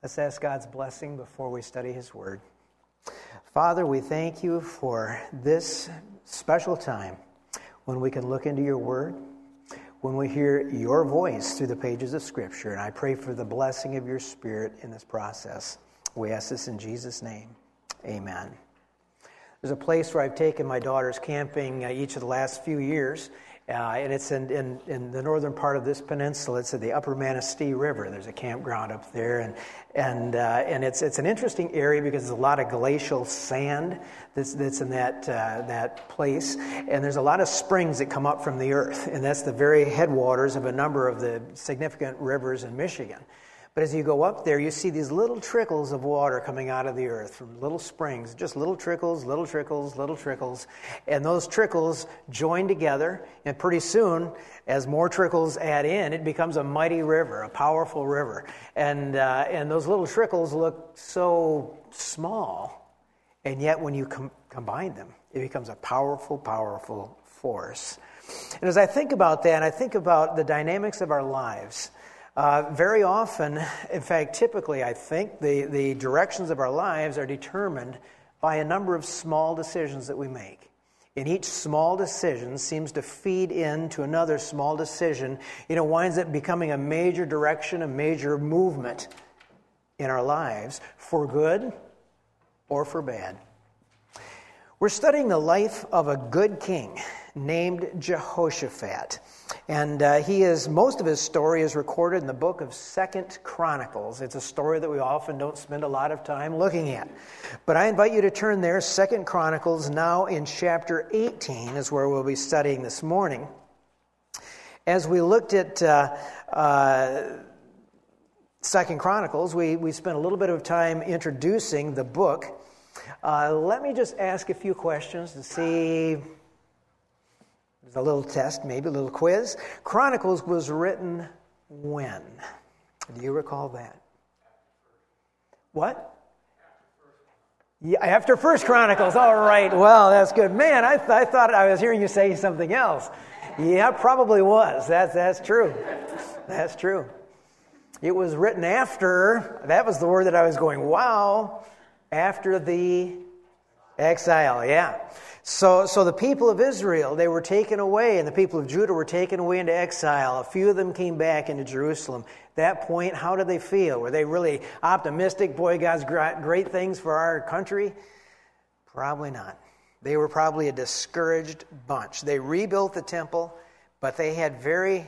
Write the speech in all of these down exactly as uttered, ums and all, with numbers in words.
Let's ask God's blessing before we study His Word. Father, we thank you for this special time when we can look into your Word, when we hear your voice through the pages of Scripture. And I pray for the blessing of your Spirit in this process. We ask this in Jesus' name. Amen. There's a place where I've taken my daughters camping uh, each of the last few years. Uh, and it's in, in, in the northern part of this peninsula. It's at the Upper Manistee River. There's a campground up there, and and uh, and it's it's an interesting area because there's a lot of glacial sand that's that's in that uh, that place, and there's a lot of springs that come up from the earth, and that's the very headwaters of a number of the significant rivers in Michigan. But as you go up there, you see these little trickles of water coming out of the earth from little springs, just little trickles, little trickles, little trickles. And those trickles join together, and pretty soon, as more trickles add in, it becomes a mighty river, a powerful river. And uh, and those little trickles look so small, and yet when you com- combine them, it becomes a powerful, powerful force. And as I think about that, I think about the dynamics of our lives. Uh, very often, in fact, typically, I think, the, the directions of our lives are determined by a number of small decisions that we make. And each small decision seems to feed into another small decision. You know, winds up becoming a major direction, a major movement in our lives, for good or for bad. We're studying the life of a good king named Jehoshaphat. And uh, he is, most of his story is recorded in the book of Second Chronicles. It's a story that we often don't spend a lot of time looking at. But I invite you to turn there. Second Chronicles, now in chapter eighteen, is where we'll be studying this morning. As we looked at uh, uh, Second Chronicles, we, we spent a little bit of time introducing the book. Uh, let me just ask a few questions to see... There's a little test, maybe a little quiz. Chronicles was written when? Do you recall that? What? Yeah, after First Chronicles. All right. Well, that's good. Man, I, th- I thought I was hearing you say something else. Yeah, probably was. That's that's true. That's true. It was written after. That was the word that I was going, wow. After the exile. Yeah. So so the people of Israel, they were taken away, and the people of Judah were taken away into exile. A few of them came back into Jerusalem. At that point, how did they feel? Were they really optimistic? Boy, God's great things for our country? Probably not. They were probably a discouraged bunch. They rebuilt the temple, but they had very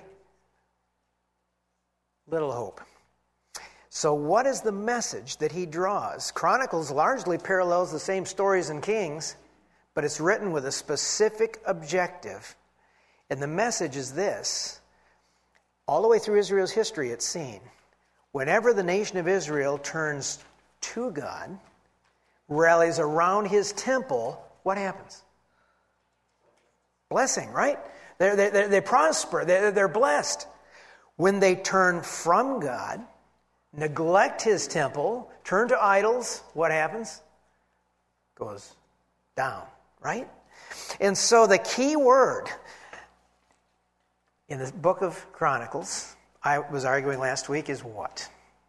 little hope. So what is the message that he draws? Chronicles largely parallels the same stories in Kings, but it's written with a specific objective. And the message is this. All the way through Israel's history, it's seen. Whenever the nation of Israel turns to God, rallies around his temple, what happens? Blessing, right? They're, they they prosper. They're, they're blessed. When they turn from God, neglect his temple, turn to idols, what happens? Goes down. Right? And so the key word in the book of Chronicles, I was arguing last week, is what?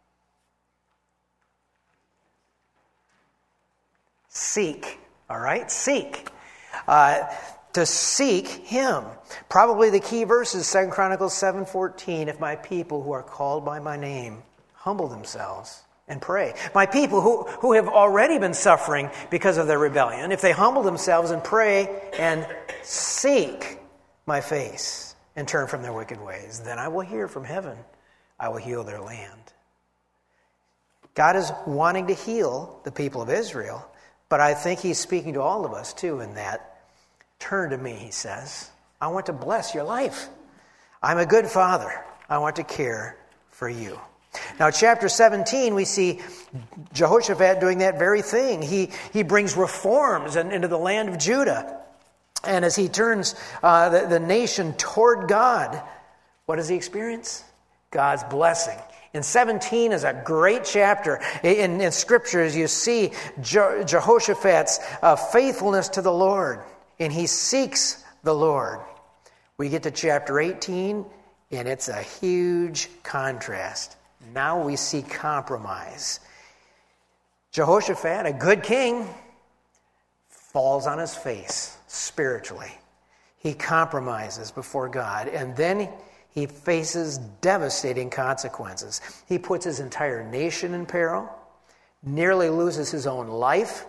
Seek. All right? Seek. Uh, to seek him. Probably the key verse is Second Chronicles seven fourteen. If my people who are called by my name humble themselves and pray. My people who, who have already been suffering because of their rebellion, if they humble themselves and pray and seek my face and turn from their wicked ways, then I will hear from heaven. I will heal their land. God is wanting to heal the people of Israel, but I think he's speaking to all of us too in that. Turn to me, he says. I want to bless your life. I'm a good father. I want to care for you. Now, chapter seventeen, we see Jehoshaphat doing that very thing. He he brings reforms in, into the land of Judah. And as he turns uh, the, the nation toward God, what does he experience? God's blessing. And seventeen is a great chapter in, in Scripture as you see Je- Jehoshaphat's uh, faithfulness to the Lord. And he seeks the Lord. We get to chapter eighteen, and it's a huge contrast. Now we see compromise. Jehoshaphat, a good king, falls on his face spiritually. He compromises before God, and then he faces devastating consequences. He puts his entire nation in peril, nearly loses his own life.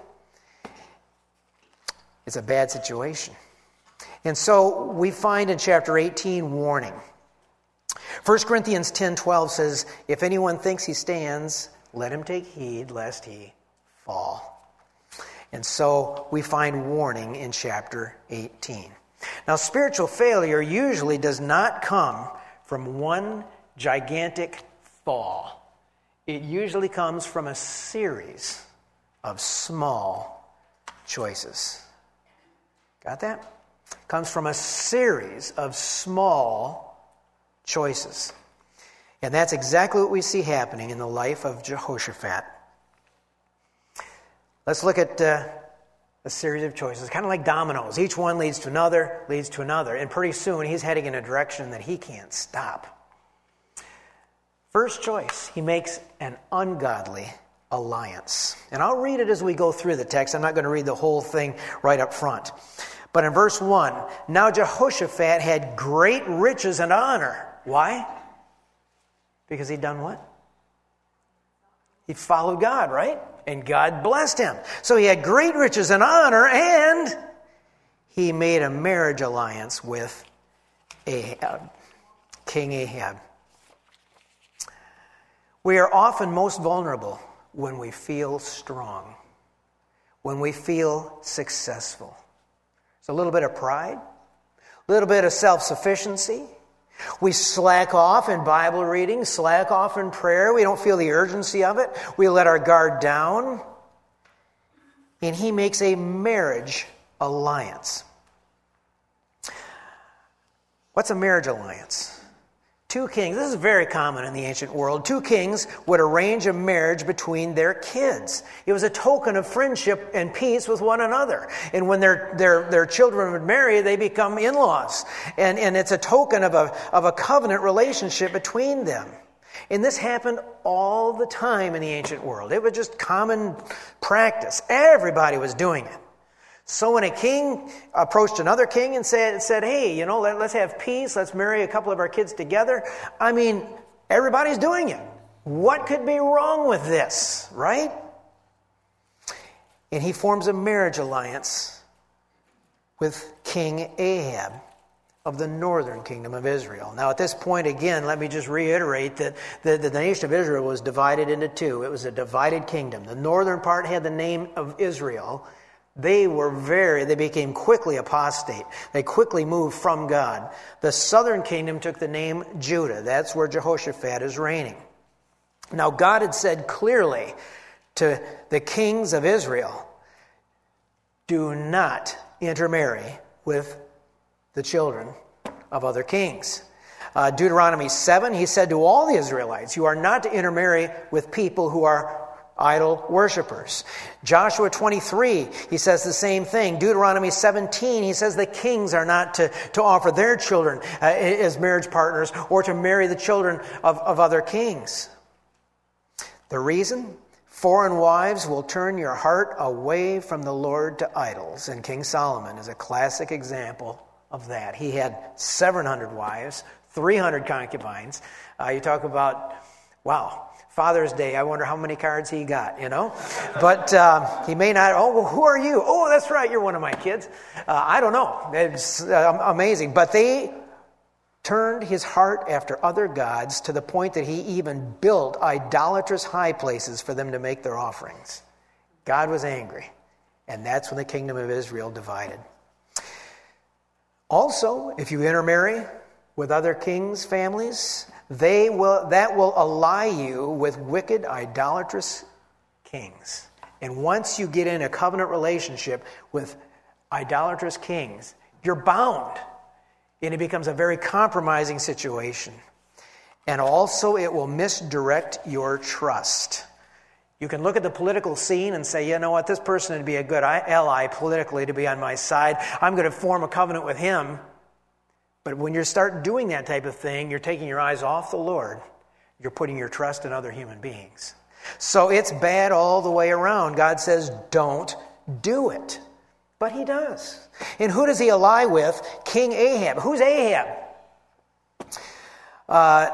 It's a bad situation. And so we find in chapter eighteen warning. First Corinthians ten twelve says, if anyone thinks he stands, let him take heed lest he fall. And so we find warning in chapter eighteen. Now, spiritual failure usually does not come from one gigantic fall. It usually comes from a series of small choices. Got that? It comes from a series of small choices. And that's exactly what we see happening in the life of Jehoshaphat. Let's look at uh, a series of choices, kind of like dominoes. Each one leads to another, leads to another. And pretty soon he's heading in a direction that he can't stop. First choice, he makes an ungodly alliance. And I'll read it as we go through the text. I'm not going to read the whole thing right up front. But in verse one, now Jehoshaphat had great riches and honor. Why? Because he'd done what? He followed God, right? And God blessed him. So he had great riches and honor, and he made a marriage alliance with Ahab, King Ahab. We are often most vulnerable when we feel strong, when we feel successful. It's a little bit of pride, a little bit of self-sufficiency. We slack off in Bible reading, slack off in prayer. We don't feel the urgency of it. We let our guard down. And he makes a marriage alliance. What's a marriage alliance? Two kings, this is very common in the ancient world, two kings would arrange a marriage between their kids. It was a token of friendship and peace with one another. And when their their, their children would marry, they become in-laws. And, and it's a token of a, of a covenant relationship between them. And this happened all the time in the ancient world. It was just common practice. Everybody was doing it. So when a king approached another king and said, said hey, you know, let, let's have peace, let's marry a couple of our kids together. I mean, everybody's doing it. What could be wrong with this, right? And he forms a marriage alliance with King Ahab of the northern kingdom of Israel. Now, at this point, again, let me just reiterate that the, the nation of Israel was divided into two. It was a divided kingdom. The northern part had the name of Israel. They were very, they became quickly apostate. They quickly moved from God. The southern kingdom took the name Judah. That's where Jehoshaphat is reigning. Now, God had said clearly to the kings of Israel, do not intermarry with the children of other kings. Uh, Deuteronomy seven, he said to all the Israelites, you are not to intermarry with people who are idol worshipers. Joshua twenty-three, he says the same thing. Deuteronomy seventeen, he says the kings are not to, to offer their children uh, as marriage partners or to marry the children of, of other kings. The reason? Foreign wives will turn your heart away from the Lord to idols. And King Solomon is a classic example of that. He had seven hundred wives, three hundred concubines. Uh, you talk about, wow, Father's Day, I wonder how many cards he got, you know. But uh, he may not, oh, well, who are you? Oh, that's right, you're one of my kids. Uh, I don't know. It's uh, amazing. But they turned his heart after other gods to the point that he even built idolatrous high places for them to make their offerings. God was angry. And that's when the kingdom of Israel divided. Also, if you intermarry with other kings' families, They will that will ally you with wicked, idolatrous kings. And once you get in a covenant relationship with idolatrous kings, you're bound. And it becomes a very compromising situation. And also it will misdirect your trust. You can look at the political scene and say, you know what, this person would be a good ally politically to be on my side. I'm going to form a covenant with him. But when you start doing that type of thing, you're taking your eyes off the Lord. You're putting your trust in other human beings. So it's bad all the way around. God says, don't do it. But he does. And who does he ally with? King Ahab. Who's Ahab? Uh,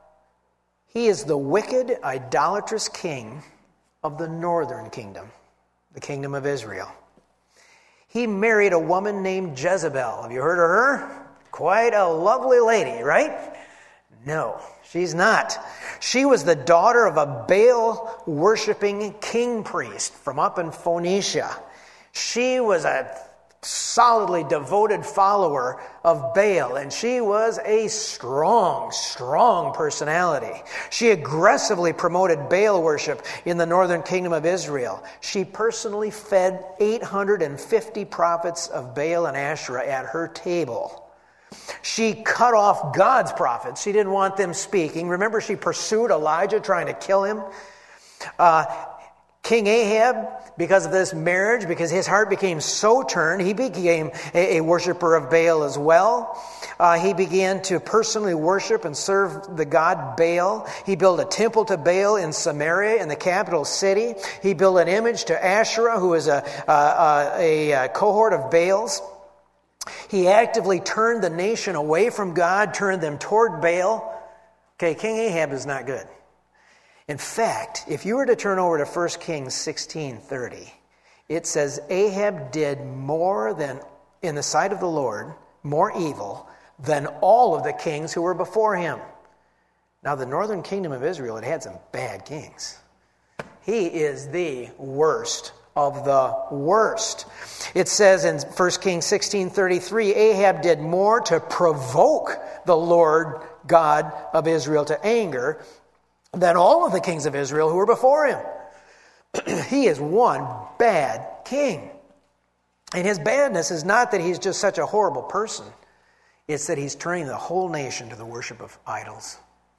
he is the wicked, idolatrous king of the northern kingdom, the kingdom of Israel. He married a woman named Jezebel. Have you heard of her? Quite a lovely lady, right? No, she's not. She was the daughter of a Baal-worshipping king priest from up in Phoenicia. She was a solidly devoted follower of Baal, and she was a strong, strong personality. She aggressively promoted Baal worship in the northern kingdom of Israel. She personally fed eight hundred fifty prophets of Baal and Asherah at her table. She cut off God's prophets. She didn't want them speaking. Remember, she pursued Elijah, trying to kill him. Uh, King Ahab, because of this marriage, because his heart became so turned, he became a, a worshiper of Baal as well. Uh, he began to personally worship and serve the god Baal. He built a temple to Baal in Samaria, in the capital city. He built an image to Asherah, who is a, a, a, a cohort of Baals. He actively turned the nation away from God, turned them toward Baal. Okay, King Ahab is not good. In fact, if you were to turn over to First Kings sixteen thirty, it says Ahab did more than, in the sight of the Lord, more evil than all of the kings who were before him. Now, the northern kingdom of Israel had had some bad kings. He is the worst of the worst. It says in First Kings sixteen thirty-three, Ahab did more to provoke the Lord God of Israel to anger than all of the kings of Israel who were before him. He is one bad king. And his badness is not that he's just such a horrible person. It's that he's turning the whole nation to the worship of idols.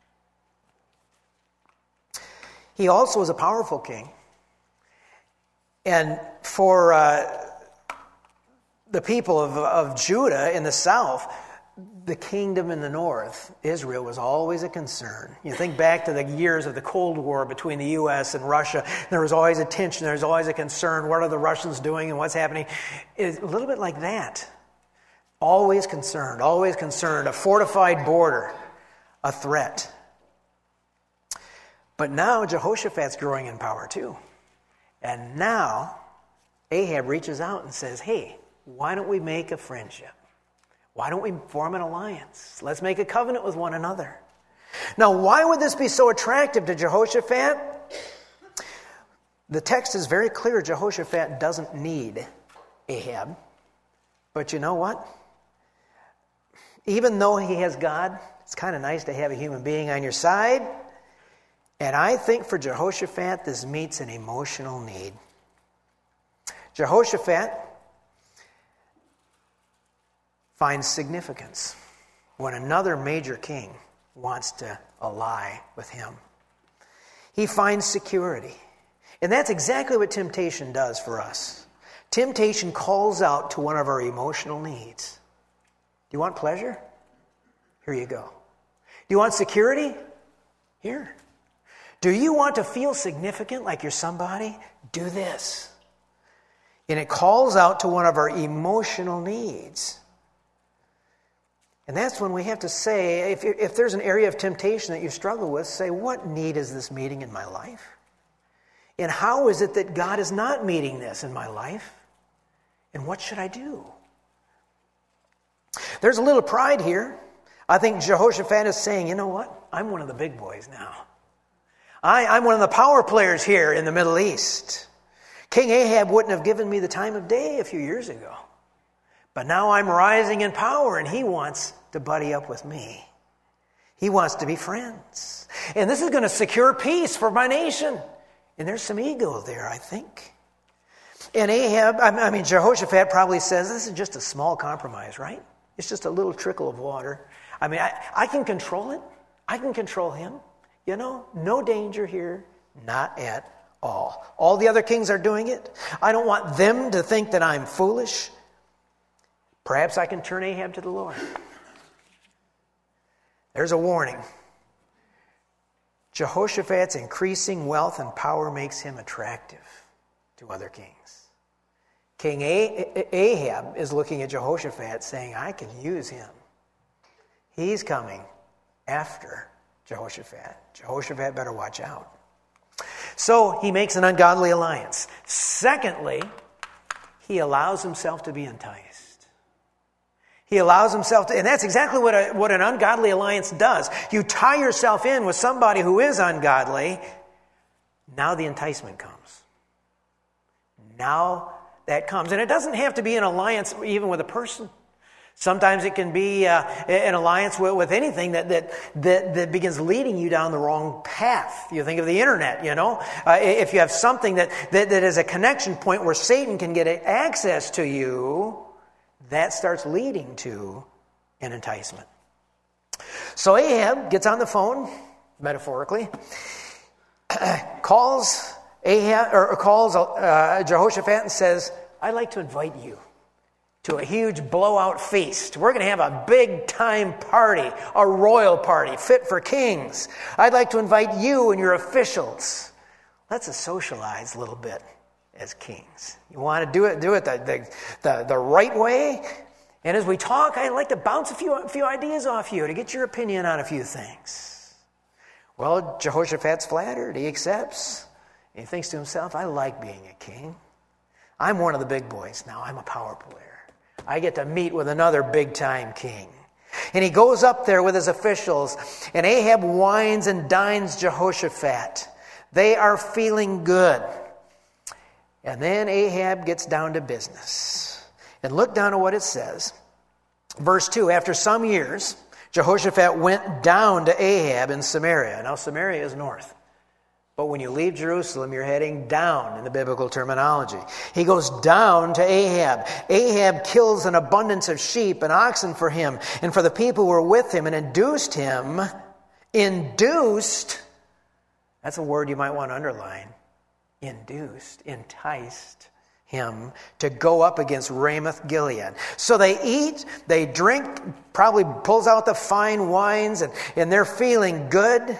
He also is a powerful king. And for uh, the people of, of Judah in the south, the kingdom in the north, Israel, was always a concern. You think back to the years of the Cold War between the U S and Russia. There was always a tension. There was always a concern. What are the Russians doing and what's happening? It's a little bit like that. Always concerned. Always concerned. A fortified border. A threat. But now Jehoshaphat's growing in power too. And now Ahab reaches out and says, hey, why don't we make a friendship? Why don't we form an alliance? Let's make a covenant with one another. Now, why would this be so attractive to Jehoshaphat? The text is very clear. Jehoshaphat doesn't need Ahab. But you know what? Even though he has God, it's kind of nice to have a human being on your side. And I think for Jehoshaphat, this meets an emotional need. Jehoshaphat finds significance when another major king wants to ally with him. He finds security. And that's exactly what temptation does for us. Temptation calls out to one of our emotional needs. Do you want pleasure? Here you go. Do you want security? Here. Do you want to feel significant, like you're somebody? Do this. And it calls out to one of our emotional needs. And that's when we have to say, if, if there's an area of temptation that you struggle with, say, what need is this meeting in my life? And how is it that God is not meeting this in my life? And what should I do? There's a little pride here. I think Jehoshaphat is saying, you know what? I'm one of the big boys now. I, I'm one of the power players here in the Middle East. King Ahab wouldn't have given me the time of day a few years ago. But now I'm rising in power, and he wants to buddy up with me. He wants to be friends. And this is going to secure peace for my nation. And there's some ego there, I think. And Ahab, I mean, Jehoshaphat probably says, this is just a small compromise, right? It's just a little trickle of water. I mean, I, I can control it. I can control him. You know, no danger here. Not at all. All the other kings are doing it. I don't want them to think that I'm foolish. Perhaps I can turn Ahab to the Lord. There's a warning. Jehoshaphat's increasing wealth and power makes him attractive to other kings. King Ahab is looking at Jehoshaphat saying, I can use him. He's coming after Jehoshaphat. Jehoshaphat better watch out. So he makes an ungodly alliance. Secondly, he allows himself to be enticed. He allows himself to, and that's exactly what, a, what an ungodly alliance does. You tie yourself in with somebody who is ungodly. Now the enticement comes. Now that comes. And it doesn't have to be an alliance even with a person. Sometimes it can be uh, an alliance with, with anything that, that that that begins leading you down the wrong path. You think of the internet, you know. Uh, if you have something that, that, that is a connection point where Satan can get access to you, that starts leading to an enticement. So Ahab gets on the phone, metaphorically, calls Ahab or calls uh, Jehoshaphat and says, "I'd like to invite you to a huge blowout feast. We're going to have a big time party, a royal party fit for kings. I'd like to invite you and your officials. Let's socialize a little bit as kings. You want to do it, do it the, the, the, the right way. And as we talk, I'd like to bounce a few, a few ideas off you to get your opinion on a few things." Well, Jehoshaphat's flattered. He accepts. He thinks to himself, I like being a king. I'm one of the big boys. Now I'm a power player. I get to meet with another big-time king. And he goes up there with his officials, and Ahab wines and dines Jehoshaphat. They are feeling good. And then Ahab gets down to business. And look down at what it says. Verse two, after some years, Jehoshaphat went down to Ahab in Samaria. Now, Samaria is north. But when you leave Jerusalem, you're heading down in the biblical terminology. He goes down to Ahab. Ahab kills an abundance of sheep and oxen for him and for the people who were with him and induced him, induced, that's a word you might want to underline, induced, enticed him to go up against Ramoth Gilead. So they eat, they drink, probably pulls out the fine wines, and, and they're feeling good.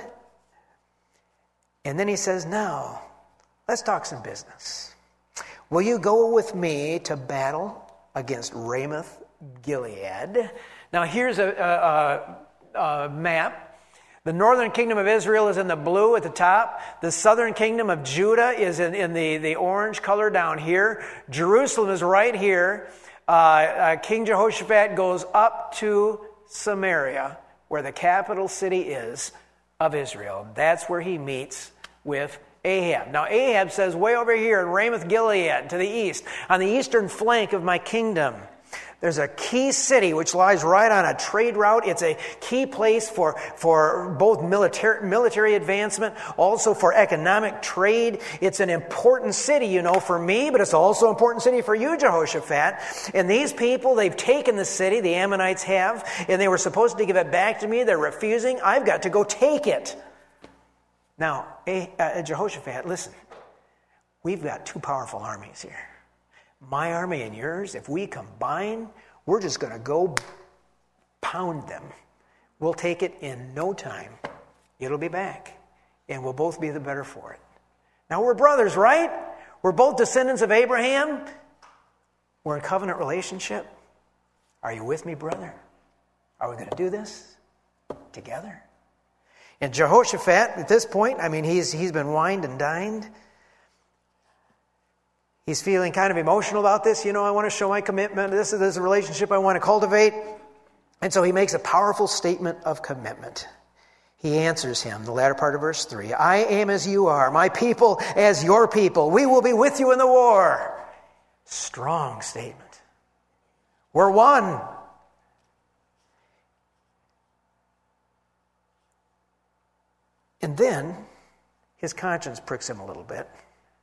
And then he says, now, let's talk some business. Will you go with me to battle against Ramoth Gilead? Now, here's a, a, a map. The northern kingdom of Israel is in the blue at the top. The southern kingdom of Judah is in, in the, the orange color down here. Jerusalem is right here. Uh, uh, King Jehoshaphat goes up to Samaria, where the capital city is of Israel. That's where he meets with Ahab. Now, Ahab says, way over here in Ramoth Gilead, to the east, on the eastern flank of my kingdom, there's a key city which lies right on a trade route. It's a key place for, for both military, military advancement, also for economic trade. It's an important city, you know, for me, but it's also an important city for you, Jehoshaphat. And these people, they've taken the city, the Ammonites have, and they were supposed to give it back to me. They're refusing. I've got to go take it. Now, uh, Jehoshaphat, listen, we've got two powerful armies here. My army and yours, if we combine, we're just going to go pound them. We'll take it in no time. It'll be back. And we'll both be the better for it. Now, we're brothers, right? We're both descendants of Abraham. We're in covenant relationship. Are you with me, brother? Are we going to do this together? And Jehoshaphat, at this point, I mean, he's he's been wined and dined. He's feeling kind of emotional about this. You know, I want to show my commitment. This is, this is a relationship I want to cultivate. And so he makes a powerful statement of commitment. He answers him, the latter part of verse three. I am as you are, my people as your people. We will be with you in the war. Strong statement. We're one. And then his conscience pricks him a little bit.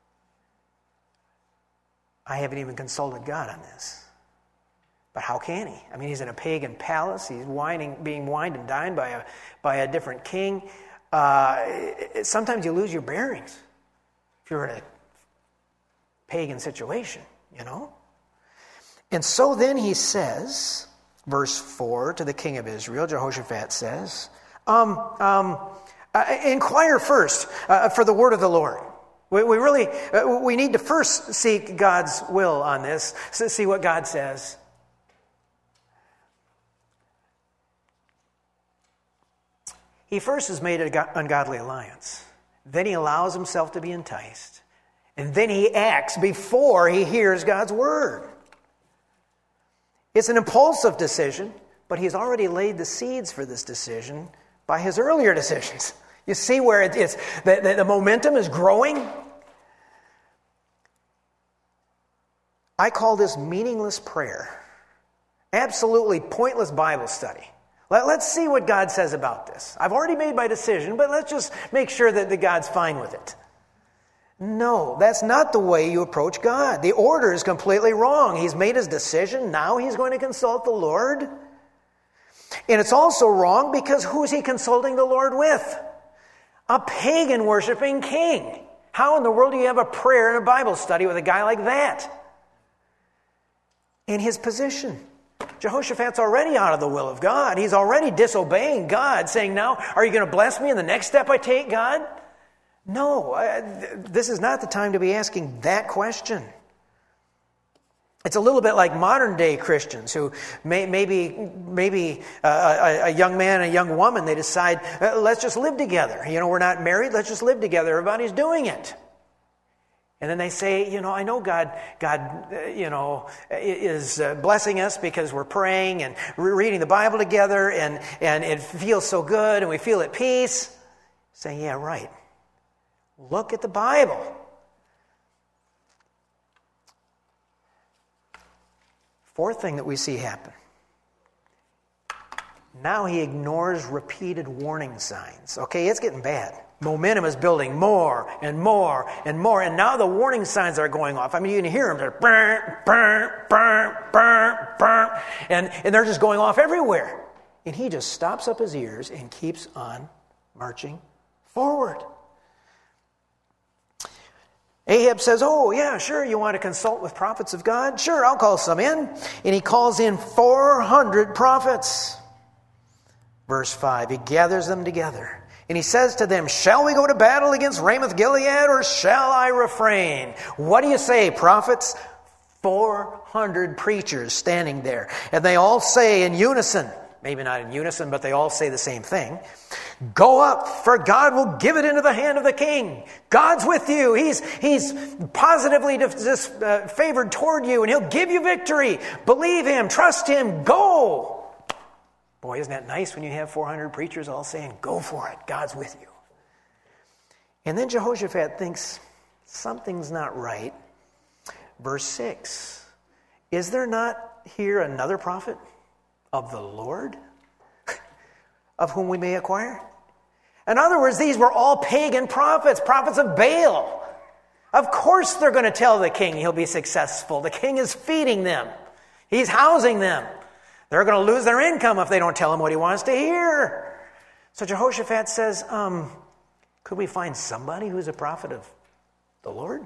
I haven't even consulted God on this. But how can he? I mean, he's in a pagan palace. He's whining, being wined and dined by a, by a different king. Uh, it, sometimes you lose your bearings if you're in a pagan situation, you know. And so then he says, verse four, to the king of Israel, Jehoshaphat says, um, um, Uh, inquire first uh, for the word of the Lord. We, we really, uh, we need to first seek God's will on this, see what God says. He first has made an ungodly alliance. Then he allows himself to be enticed. And then he acts before he hears God's word. It's an impulsive decision, but he's already laid the seeds for this decision by his earlier decisions. You see where it is, the, the, the momentum is growing? I call this meaningless prayer. Absolutely pointless Bible study. Let, let's see what God says about this. I've already made my decision, but let's just make sure that the God's fine with it. No, that's not the way you approach God. The order is completely wrong. He's made his decision. Now he's going to consult the Lord. And it's also wrong because who's he consulting the Lord with? A pagan worshiping king. How in the world do you have a prayer and a Bible study with a guy like that? In his position. Jehoshaphat's already out of the will of God. He's already disobeying God, saying, now, are you going to bless me in the next step I take, God? No, I, this is not the time to be asking that question. It's a little bit like modern-day Christians who may, maybe maybe uh, a, a young man and a young woman, they decide, uh, let's just live together. You know, we're not married, let's just live together. Everybody's doing it. And then they say, you know, I know God, God, uh, you know, is uh, blessing us because we're praying and re- reading the Bible together, and, and it feels so good, and we feel at peace. Say, yeah, right. Look at the Bible. Fourth thing that we see happen. Now he ignores repeated warning signs. Okay, it's getting bad. Momentum is building more and more and more. And now the warning signs are going off. I mean, you can hear them. They're burn, burn, burn, burn, burn. And, and they're just going off everywhere. And he just stops up his ears and keeps on marching forward. Ahab says, oh, yeah, sure, you want to consult with prophets of God? Sure, I'll call some in. And he calls in four hundred prophets. Verse five, he gathers them together. And he says to them, shall we go to battle against Ramoth Gilead, or shall I refrain? What do you say, prophets? four hundred preachers standing there. And they all say in unison, maybe not in unison, but they all say the same thing. Go up, for God will give it into the hand of the king. God's with you. He's, he's positively dis, uh, favored toward you, and he'll give you victory. Believe him. Trust him. Go. Boy, isn't that nice when you have four hundred preachers all saying, go for it. God's with you. And then Jehoshaphat thinks something's not right. Verse six. Is there not here another prophet of the Lord of whom we may acquire? In other words, these were all pagan prophets, prophets of Baal. Of course they're going to tell the king he'll be successful. The king is feeding them. He's housing them. They're going to lose their income if they don't tell him what he wants to hear. So Jehoshaphat says, um, could we find somebody who's a prophet of the Lord?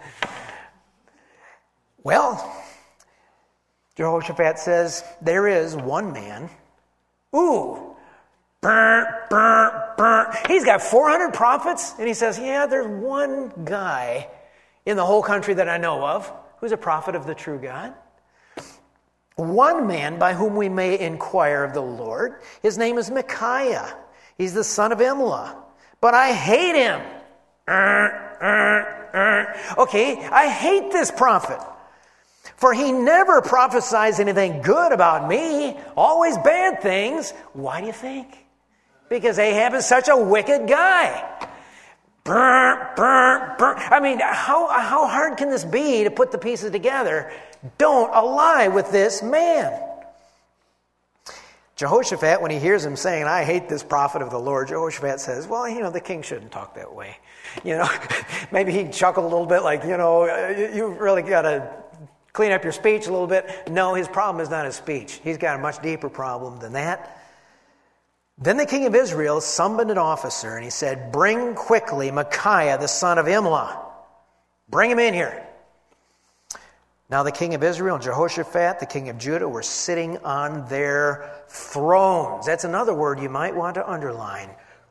Well, Jehoshaphat says, there is one man. Ooh, burn, burn, burn. He's got four hundred prophets, and he says, yeah, there's one guy in the whole country that I know of who's a prophet of the true God. One man by whom we may inquire of the Lord. His name is Micaiah. He's the son of Imlah. But I hate him. Okay, I hate this prophet. For he never prophesies anything good about me, always bad things. Why do you think? Because Ahab is such a wicked guy. Burr, burr, burr. I mean, how, how hard can this be to put the pieces together? Don't ally with this man. Jehoshaphat, when he hears him saying, I hate this prophet of the Lord, Jehoshaphat says, well, you know, the king shouldn't talk that way. You know, maybe he chuckled a little bit like, you know, you really got to clean up your speech a little bit. No, his problem is not his speech. He's got a much deeper problem than that. Then the king of Israel summoned an officer, and he said, bring quickly Micaiah, the son of Imlah. Bring him in here. Now the king of Israel and Jehoshaphat, the king of Judah, were sitting on their thrones. That's another word you might want to underline.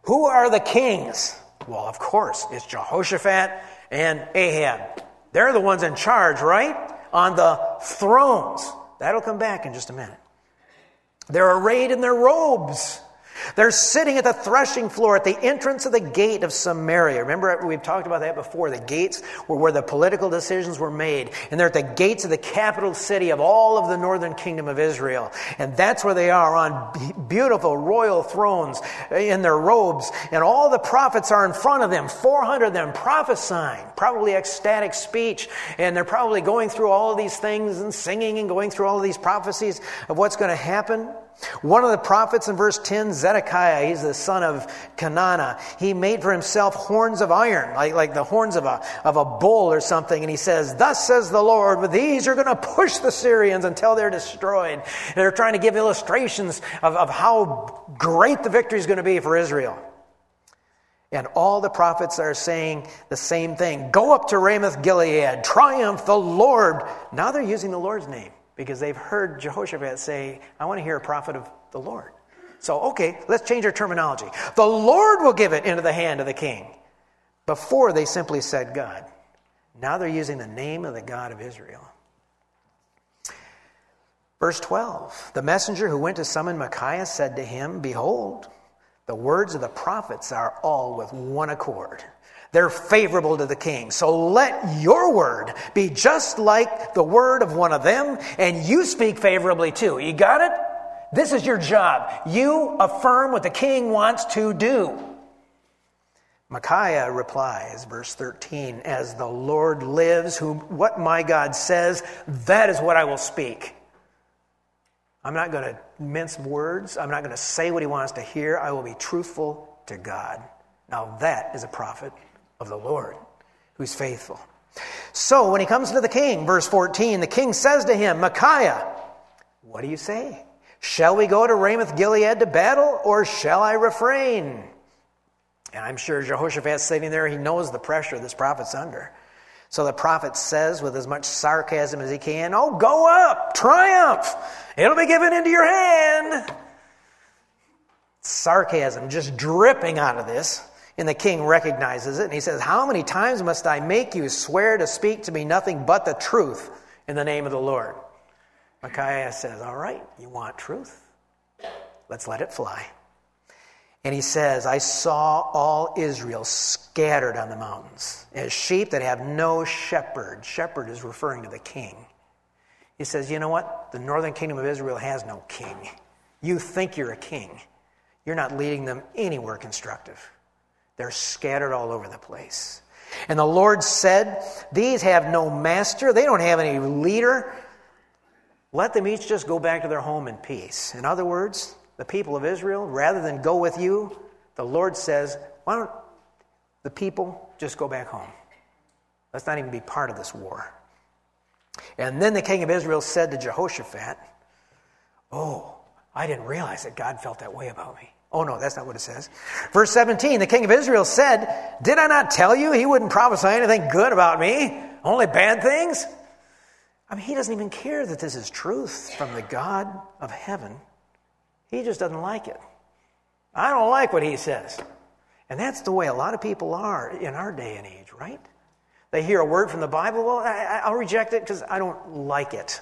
Who are the kings? Well, of course, it's Jehoshaphat and Ahab. They're the ones in charge, right? On the thrones. That'll come back in just a minute. They're arrayed in their robes. They're sitting at the threshing floor at the entrance of the gate of Samaria. Remember, we've talked about that before. The gates were where the political decisions were made. And they're at the gates of the capital city of all of the northern kingdom of Israel. And that's where they are, on beautiful royal thrones in their robes. And all the prophets are in front of them, four hundred of them prophesying, probably ecstatic speech. And they're probably going through all of these things and singing and going through all of these prophecies of what's going to happen. One of the prophets in verse ten, Zedekiah, he's the son of Kenana. He made for himself horns of iron, like, like the horns of a, of a bull or something. And he says, thus says the Lord, with these you're going to push the Syrians until they're destroyed. And they're trying to give illustrations of, of how great the victory is going to be for Israel. And all the prophets are saying the same thing. Go up to Ramoth Gilead, triumph the Lord. Now they're using the Lord's name, because they've heard Jehoshaphat say, I want to hear a prophet of the Lord. So, okay, let's change our terminology. The Lord will give it into the hand of the king. Before, they simply said God. Now they're using the name of the God of Israel. Verse twelve, the messenger who went to summon Micaiah said to him, behold, the words of the prophets are all with one accord. They're favorable to the king. So let your word be just like the word of one of them, and you speak favorably too. You got it? This is your job. You affirm what the king wants to do. Micaiah replies, verse thirteen, as the Lord lives, whom what my God says, that is what I will speak. I'm not going to mince words. I'm not going to say what he wants to hear. I will be truthful to God. Now that is a prophet of the Lord, who's faithful. So when he comes to the king, verse fourteen, the king says to him, Micaiah, what do you say? Shall we go to Ramoth Gilead to battle, or shall I refrain? And I'm sure Jehoshaphat's sitting there, he knows the pressure this prophet's under. So the prophet says with as much sarcasm as he can, oh, go up, triumph. It'll be given into your hand. Sarcasm just dripping out of this. And the king recognizes it, and he says, how many times must I make you swear to speak to me nothing but the truth in the name of the Lord? Micaiah says, all right, you want truth? Let's let it fly. And he says, I saw all Israel scattered on the mountains as sheep that have no shepherd. Shepherd is referring to the king. He says, you know what? The northern kingdom of Israel has no king. You think you're a king. You're not leading them anywhere constructive. They're scattered all over the place. And the Lord said, these have no master. They don't have any leader. Let them each just go back to their home in peace. In other words, the people of Israel, rather than go with you, the Lord says, why don't the people just go back home? Let's not even be part of this war. And then the king of Israel said to Jehoshaphat, oh, I didn't realize that God felt that way about me. Oh, no, that's not what it says. Verse seventeen, the king of Israel said, did I not tell you he wouldn't prophesy anything good about me? Only bad things? I mean, he doesn't even care that this is truth from the God of heaven. He just doesn't like it. I don't like what he says. And that's the way a lot of people are in our day and age, right? They hear a word from the Bible, well, I, I'll reject it because I don't like it.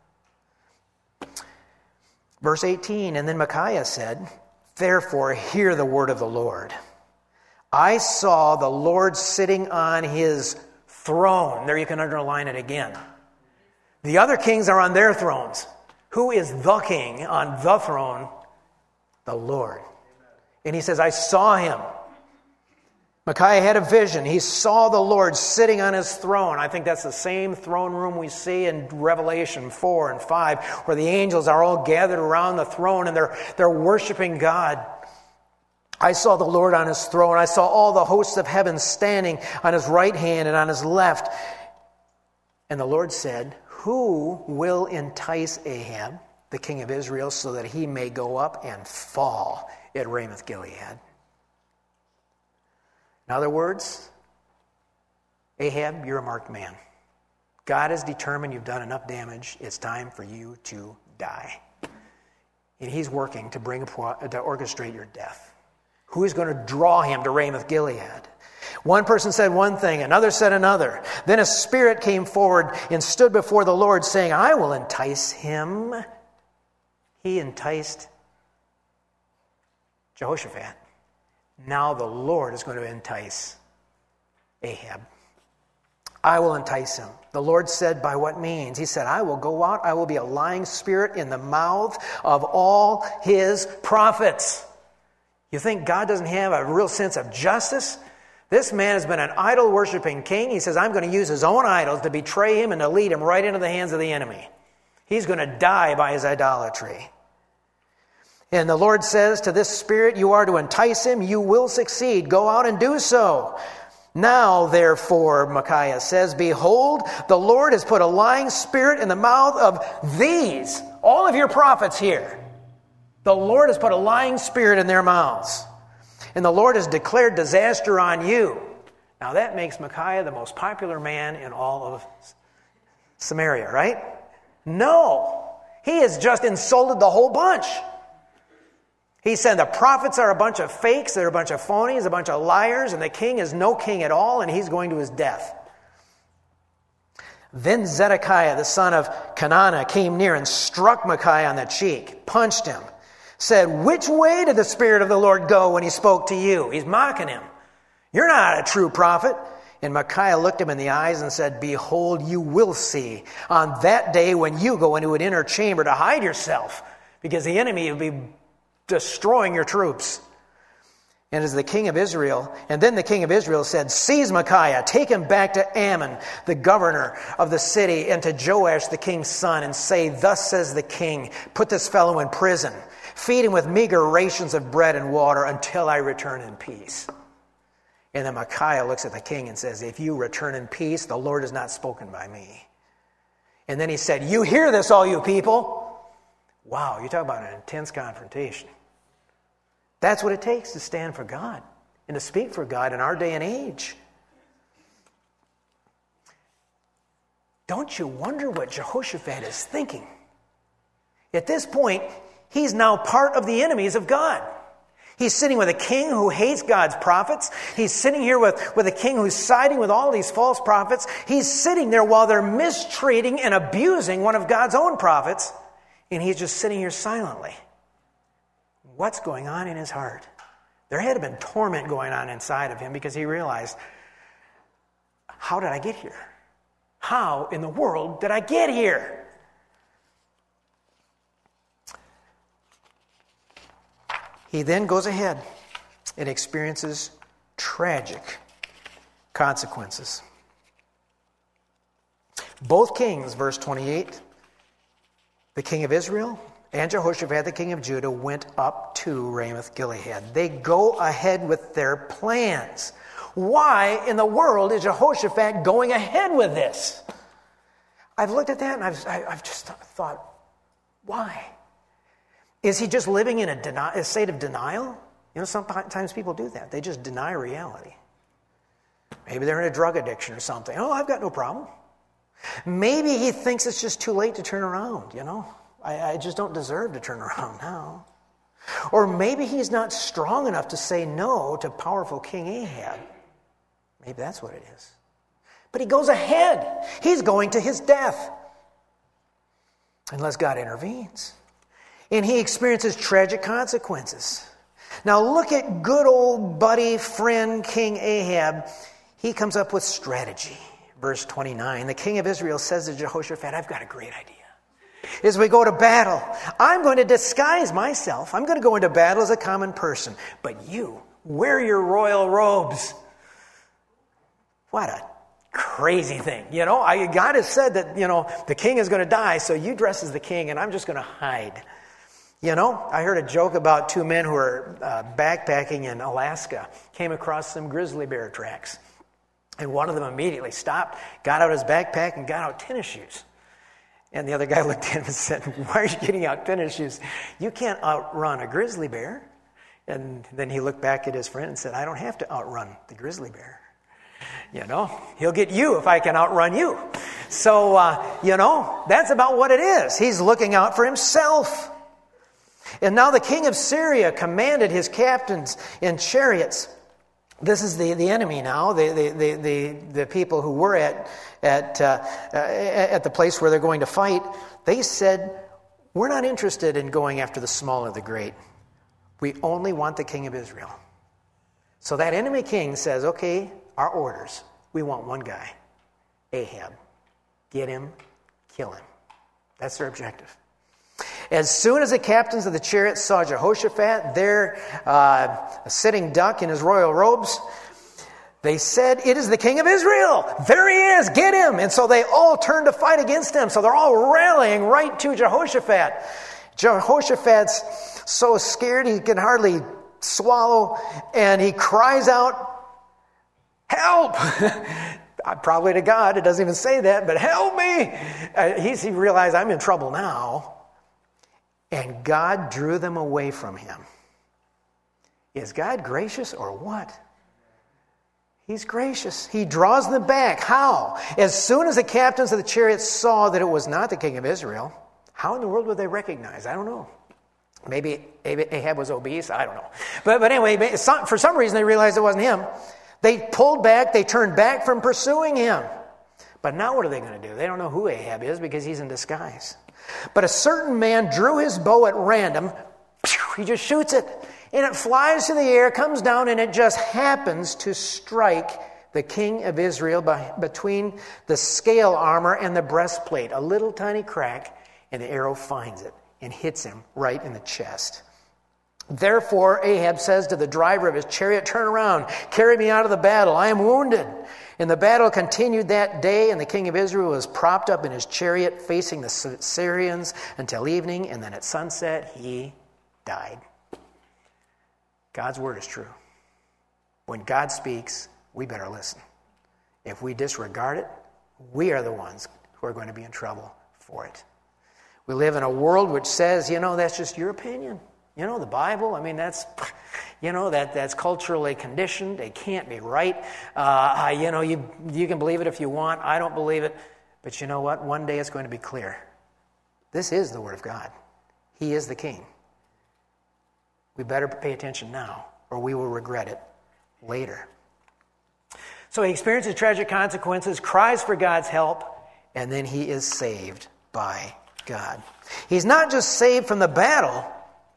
Verse eighteen, and then Micaiah said, therefore hear the word of the Lord. I saw the Lord sitting on his throne. There you can underline it again. The other kings are on their thrones. Who is the king on the throne? The Lord. And he says, I saw him. Micaiah had a vision. He saw the Lord sitting on his throne. I think that's the same throne room we see in Revelation four and five, where the angels are all gathered around the throne and they're, they're worshiping God. I saw the Lord on his throne. I saw all the hosts of heaven standing on his right hand and on his left. And the Lord said, who will entice Ahab, the king of Israel, so that he may go up and fall at Ramoth Gilead? In other words, Ahab, you're a marked man. God has determined you've done enough damage. It's time for you to die. And he's working to bring to orchestrate your death. Who is going to draw him to Ramoth-Gilead? One person said one thing, another said another. Then a spirit came forward and stood before the Lord, saying, I will entice him. He enticed Jehoshaphat. Now the Lord is going to entice Ahab. I will entice him. The Lord said, by what means? He said, I will go out. I will be a lying spirit in the mouth of all his prophets. You think God doesn't have a real sense of justice? This man has been an idol-worshiping king. He says, I'm going to use his own idols to betray him and to lead him right into the hands of the enemy. He's going to die by his idolatry. And the Lord says to this spirit, you are to entice him. You will succeed. Go out and do so. Now, therefore, Micaiah says, behold, the Lord has put a lying spirit in the mouth of these, all of your prophets here. The Lord has put a lying spirit in their mouths. And the Lord has declared disaster on you. Now that makes Micaiah the most popular man in all of Samaria, right? No. He has just insulted the whole bunch. He said the prophets are a bunch of fakes, they're a bunch of phonies, a bunch of liars, and the king is no king at all, and he's going to his death. Then Zedekiah, the son of Kenana, came near and struck Micaiah on the cheek, punched him, said, which way did the Spirit of the Lord go when he spoke to you? He's mocking him. You're not a true prophet. And Micaiah looked him in the eyes and said, behold, you will see on that day when you go into an inner chamber to hide yourself, because the enemy will be destroying your troops. And as the king of Israel, and then the king of Israel said, seize Micaiah, take him back to Ammon, the governor of the city, and to Joash, the king's son, and say, thus says the king, put this fellow in prison, feed him with meager rations of bread and water until I return in peace. And then Micaiah looks at the king and says, if you return in peace, the Lord has not spoken by me. And then he said, you hear this, all you people? Wow, you talk about an intense confrontation. That's what it takes to stand for God and to speak for God in our day and age. Don't you wonder what Jehoshaphat is thinking? At this point, he's now part of the enemies of God. He's sitting with a king who hates God's prophets. He's sitting here with, with a king who's siding with all these false prophets. He's sitting there while they're mistreating and abusing one of God's own prophets. And he's just sitting here silently. What's going on in his heart? There had been torment going on inside of him because he realized, how did I get here? How in the world did I get here? He then goes ahead and experiences tragic consequences. Both kings, verse twenty-eight, the king of Israel and Jehoshaphat, the king of Judah, went up to Ramoth-Gilead. They go ahead with their plans. Why in the world is Jehoshaphat going ahead with this? I've looked at that and I've, I've just thought, why? Is he just living in a, deni- a state of denial? You know, sometimes people do that. They just deny reality. Maybe they're in a drug addiction or something. Oh, I've got no problem. Maybe he thinks it's just too late to turn around, you know. I, I just don't deserve to turn around now. Or maybe he's not strong enough to say no to powerful King Ahab. Maybe that's what it is. But he goes ahead. He's going to his death. Unless God intervenes. And he experiences tragic consequences. Now look at good old buddy, friend, King Ahab. He comes up with strategy. Verse twenty-nine, the king of Israel says to Jehoshaphat, I've got a great idea. As we go to battle, I'm going to disguise myself. I'm going to go into battle as a common person. But you, wear your royal robes. What a crazy thing. You know, I, God has said that, you know, the king is going to die, so you dress as the king and I'm just going to hide. You know, I heard a joke about two men who were uh, backpacking in Alaska, came across some grizzly bear tracks. And one of them immediately stopped, got out his backpack, and got out tennis shoes. And the other guy looked at him and said, why are you getting out tennis shoes? You can't outrun a grizzly bear. And then he looked back at his friend and said, I don't have to outrun the grizzly bear. You know, he'll get you if I can outrun you. So, uh, you know, that's about what it is. He's looking out for himself. And now the king of Syria commanded his captains in chariots. This is the, the enemy now, the, the, the, the, the people who were at, at, uh, at the place where they're going to fight. They said, we're not interested in going after the small or the great. We only want the king of Israel. So that enemy king says, okay, our orders. We want one guy, Ahab. Get him, kill him. That's their objective. As soon as the captains of the chariots saw Jehoshaphat there, uh, a sitting duck in his royal robes, they said, it is the king of Israel. There he is. Get him. And so they all turned to fight against him. So they're all rallying right to Jehoshaphat. Jehoshaphat's so scared he can hardly swallow, and he cries out, help! Probably to God. It doesn't even say that, but help me! Uh, he's, he realized, I'm in trouble now. And God drew them away from him. Is God gracious or what? He's gracious. He draws them back. How? As soon as the captains of the chariots saw that it was not the king of Israel, how in the world would they recognize? I don't know. Maybe Ahab was obese. I don't know. But, but anyway, for some reason they realized it wasn't him. They pulled back. They turned back from pursuing him. But now what are they going to do? They don't know who Ahab is because he's in disguise. But a certain man drew his bow at random. He just shoots it. And it flies to the air, comes down, and it just happens to strike the king of Israel by, between the scale armor and the breastplate. A little tiny crack, and the arrow finds it and hits him right in the chest. Therefore, Ahab says to the driver of his chariot, turn around, carry me out of the battle. I am wounded. And the battle continued that day, and the king of Israel was propped up in his chariot facing the Syrians until evening, and then at sunset he died. God's word is true. When God speaks, we better listen. If we disregard it, we are the ones who are going to be in trouble for it. We live in a world which says, you know, that's just your opinion. You know, the Bible, I mean, that's, you know, that that's culturally conditioned. It can't be right. Uh, you know, you you can believe it if you want. I don't believe it. But you know what? One day it's going to be clear. This is the Word of God. He is the King. We better pay attention now, or we will regret it later. So he experiences tragic consequences, cries for God's help, and then he is saved by God. He's not just saved from the battle.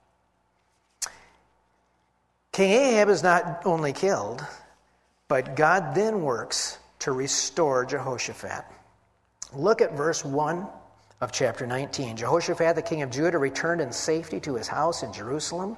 King Ahab is not only killed, but God then works to restore Jehoshaphat. Look at verse one of chapter nineteen. Jehoshaphat, the king of Judah, returned in safety to his house in Jerusalem.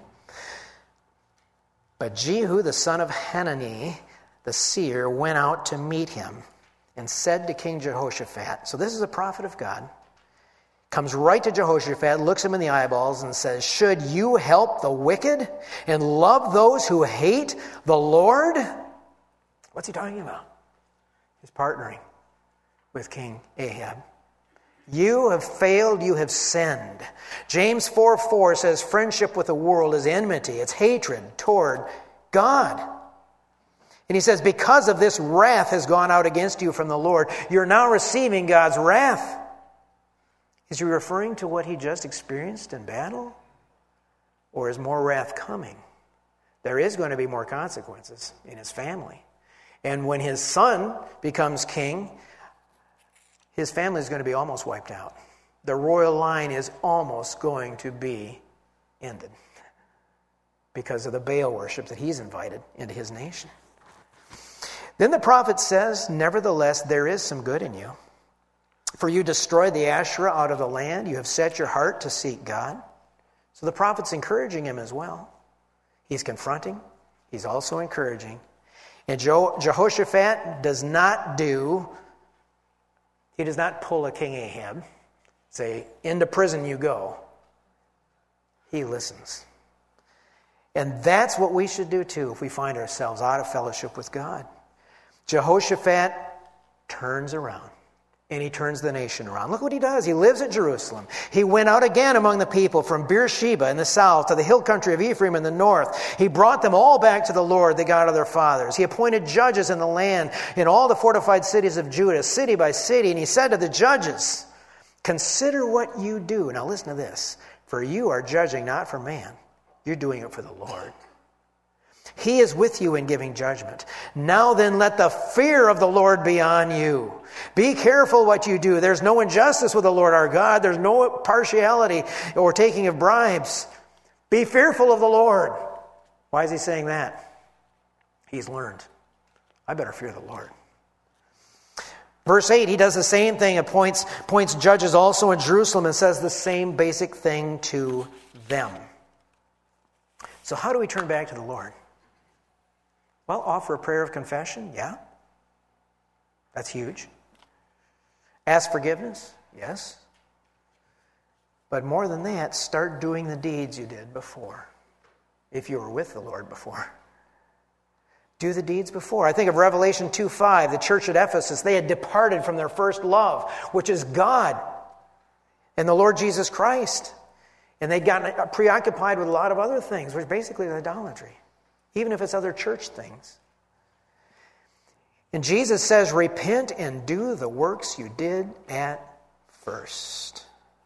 But Jehu, the son of Hanani, the seer, went out to meet him and said to King Jehoshaphat, so this is a prophet of God, comes right to Jehoshaphat, looks him in the eyeballs and says, should you help the wicked and love those who hate the Lord? What's he talking about? He's partnering with King Ahab. You have failed, you have sinned. James four four says friendship with the world is enmity, it's hatred toward God. And he says, because of this, wrath has gone out against you from the Lord. You're now receiving God's wrath. Is he referring to what he just experienced in battle? Or is more wrath coming? There is going to be more consequences in his family. And when his son becomes king, his family is going to be almost wiped out. The royal line is almost going to be ended because of the Baal worship that he's invited into his nation. Then the prophet says, nevertheless, there is some good in you. For you destroyed the Asherah out of the land. You have set your heart to seek God. So the prophet's encouraging him as well. He's confronting. He's also encouraging. And Jehoshaphat does not do, he does not pull a King Ahab, say, into prison you go. He listens. And that's what we should do too if we find ourselves out of fellowship with God. Jehoshaphat turns around. And he turns the nation around. Look what he does. He lives at Jerusalem. He went out again among the people from Beersheba in the south to the hill country of Ephraim in the north. He brought them all back to the Lord, the God of their fathers. He appointed judges in the land in all the fortified cities of Judah, city by city. And he said to the judges, consider what you do. Now listen to this. For you are judging not for man. You're doing it for the Lord. He is with you in giving judgment. Now then, let the fear of the Lord be on you. Be careful what you do. There's no injustice with the Lord our God. There's no partiality or taking of bribes. Be fearful of the Lord. Why is he saying that? He's learned. I better fear the Lord. Verse eight, he does the same thing. Appoints, appoints judges also in Jerusalem and says the same basic thing to them. So how do we turn back to the Lord? Well, offer a prayer of confession, yeah. That's huge. Ask forgiveness, yes. But more than that, start doing the deeds you did before, if you were with the Lord before. Do the deeds before. I think of Revelation two five, the church at Ephesus. They had departed from their first love, which is God and the Lord Jesus Christ. And they'd gotten preoccupied with a lot of other things, which basically is idolatry, even if it's other church things. And Jesus says, repent and do the works you did at first.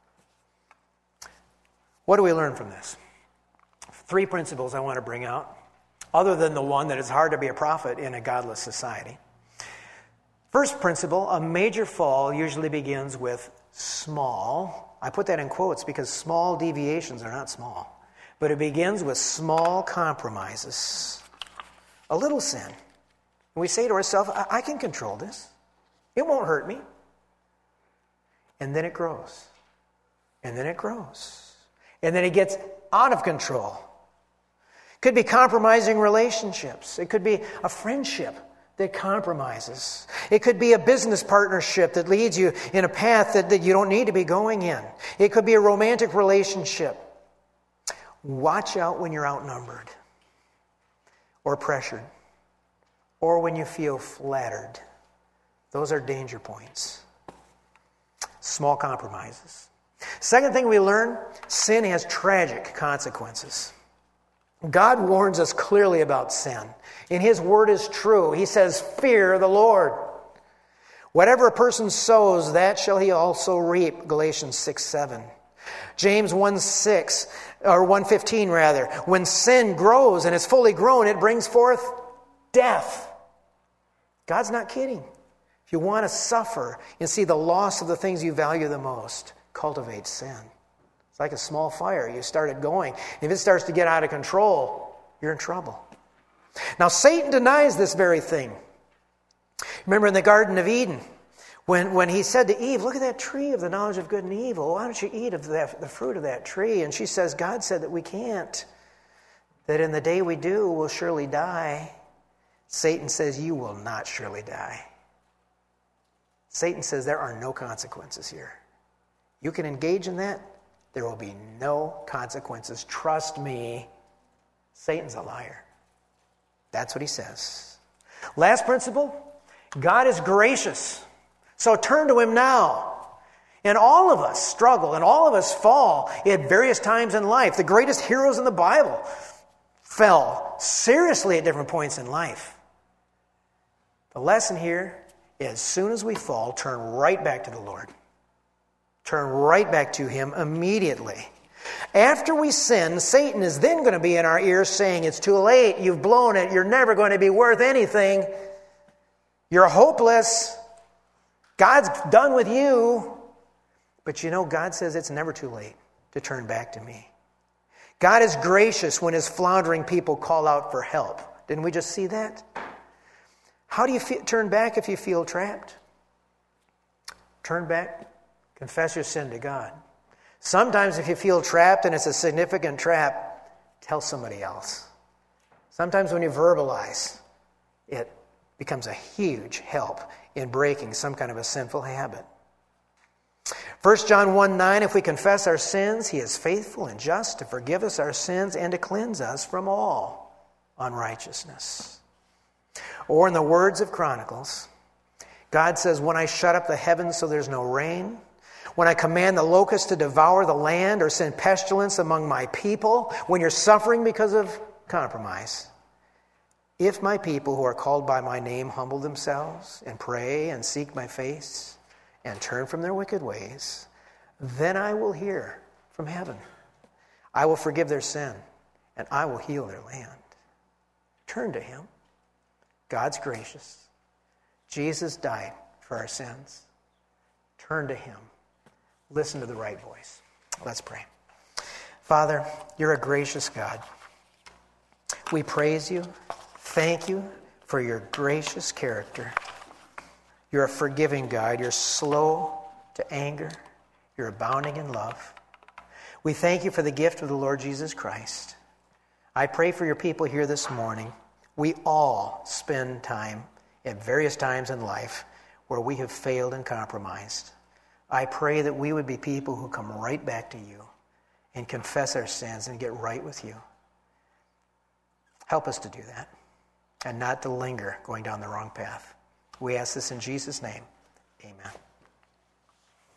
What do we learn from this? Three principles I want to bring out, other than the one that it's hard to be a prophet in a godless society. First principle, a major fall usually begins with small. I put that in quotes because small deviations are not small. But it begins with small compromises. A little sin. And we say to ourselves, I, I can control this. It won't hurt me. And then it grows. And then it grows. And then it gets out of control. It could be compromising relationships. It could be a friendship that compromises. It could be a business partnership that leads you in a path that, that you don't need to be going in. It could be a romantic relationship. Watch out when you're outnumbered or pressured or when you feel flattered. Those are danger points. Small compromises. Second thing we learn, sin has tragic consequences. God warns us clearly about sin. And His word is true. He says, fear the Lord. Whatever a person sows, that shall he also reap. Galatians six seven. James one six, or one fifteen rather. When sin grows and is fully grown, it brings forth death. God's not kidding. If you want to suffer and see the loss of the things you value the most, cultivate sin. It's like a small fire. You start it going. If it starts to get out of control, you're in trouble. Now, Satan denies this very thing. Remember in the Garden of Eden, when, when he said to Eve, look at that tree of the knowledge of good and evil. Why don't you eat of the, the fruit of that tree? And she says, God said that we can't. That in the day we do, we'll surely die. Satan says, you will not surely die. Satan says there are no consequences here. You can engage in that. There will be no consequences. Trust me. Satan's a liar. That's what he says. Last principle, God is gracious. So turn to Him now. And all of us struggle and all of us fall at various times in life. The greatest heroes in the Bible fell seriously at different points in life. The lesson here is as soon as we fall, turn right back to the Lord. Turn right back to Him immediately. After we sin, Satan is then going to be in our ears saying, it's too late, you've blown it, you're never going to be worth anything, you're hopeless, God's done with you. But you know, God says it's never too late to turn back to me. God is gracious when His floundering people call out for help. Didn't we just see that? How do you fe- turn back if you feel trapped? Turn back, confess your sin to God. Sometimes if you feel trapped and it's a significant trap, tell somebody else. Sometimes when you verbalize, it becomes a huge help in breaking some kind of a sinful habit. First John one nine, if we confess our sins, He is faithful and just to forgive us our sins and to cleanse us from all unrighteousness. Or in the words of Chronicles, God says, when I shut up the heavens so there's no rain, when I command the locust to devour the land or send pestilence among my people, when you're suffering because of compromise, if my people who are called by my name humble themselves and pray and seek my face and turn from their wicked ways, then I will hear from heaven I will forgive their sin, and I will heal their land. Turn to him. God's gracious. Jesus died for our sins. Turn to him. Listen to the right voice. Let's pray. Father, you're a gracious God. We praise you. Thank you for your gracious character. You're a forgiving God. You're slow to anger. You're abounding in love. We thank you for the gift of the Lord Jesus Christ. I pray for your people here this morning. We all spend time at various times in life where we have failed and compromised. I pray that we would be people who come right back to you and confess our sins and get right with you. Help us to do that and not to linger going down the wrong path. We ask this in Jesus' name. Amen.